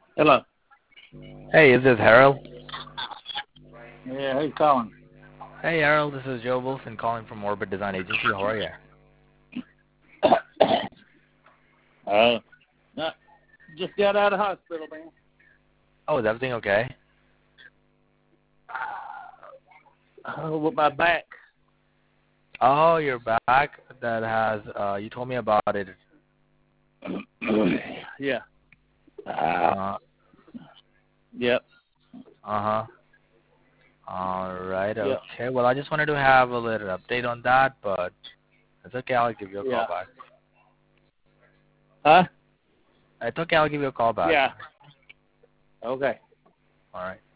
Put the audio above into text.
Hello. Hey, is this Harold? Yeah, who's calling? Hey, Harold, this is Joe Wilson calling from Orbit Design Agency. How are you? No, just got out of hospital, man. Oh, is everything okay? With my back. Oh, your back that has, you told me about it. Yeah. Uh, Yep. uh-huh. All right, Yep. okay. Well, I just wanted to have a little update on that, but it's okay. I'll give you a call Yeah. back. Huh? It's okay. I'll give you a call back. Yeah. Okay. All right.